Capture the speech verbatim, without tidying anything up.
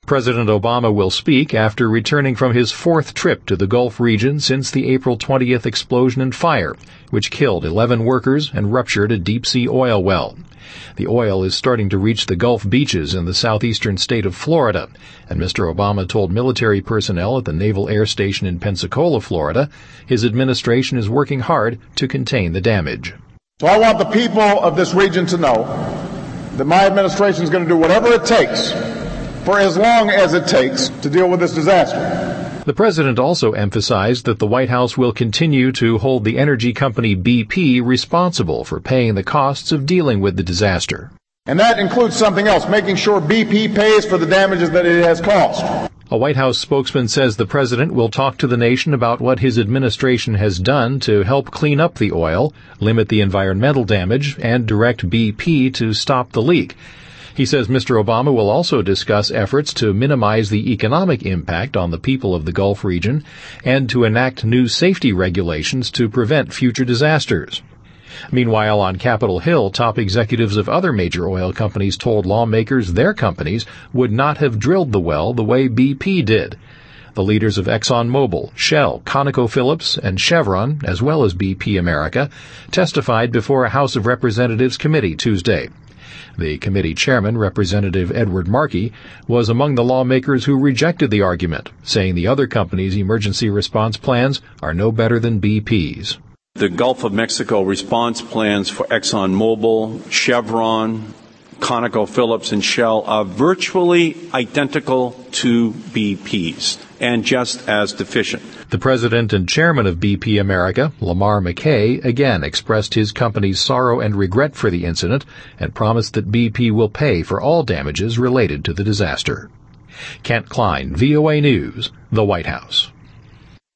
President Obama will speak after returning from his fourth trip to the Gulf region since the April twentieth explosion and fire, which killed eleven workers and ruptured a deep-sea oil well. The oil is starting to reach the Gulf beaches in the southeastern state of Florida, and Mister Obama told military personnel at the Naval Air Station in Pensacola, Florida, his administration is working hard to contain the damage. So I want the people of this region to know that my administration is going to do whatever it takes for as long as it takes to deal with this disaster. The president also emphasized that the White House will continue to hold the energy company B P responsible for paying the costs of dealing with the disaster. And that includes something else, making sure B P pays for the damages that it has caused. A White House spokesman says the president will talk to the nation about what his administration has done to help clean up the oil, limit the environmental damage, and direct B P to stop the leak. He says Mister Obama will also discuss efforts to minimize the economic impact on the people of the Gulf region and to enact new safety regulations to prevent future disasters. Meanwhile, on Capitol Hill, top executives of other major oil companies told lawmakers their companies would not have drilled the well the way B P did. The leaders of ExxonMobil, Shell, ConocoPhillips, and Chevron, as well as B P America, testified before a House of Representatives committee Tuesday. The committee chairman, Representative Edward Markey, was among the lawmakers who rejected the argument, saying the other companies' emergency response plans are no better than B P's. The Gulf of Mexico response plans for ExxonMobil, Chevron, ConocoPhillips, and Shell are virtually identical to B P's and just as deficient. The president and chairman of B P America, Lamar McKay, again expressed his company's sorrow and regret for the incident and promised that B P will pay for all damages related to the disaster. Kent Klein, V O A News, the White House.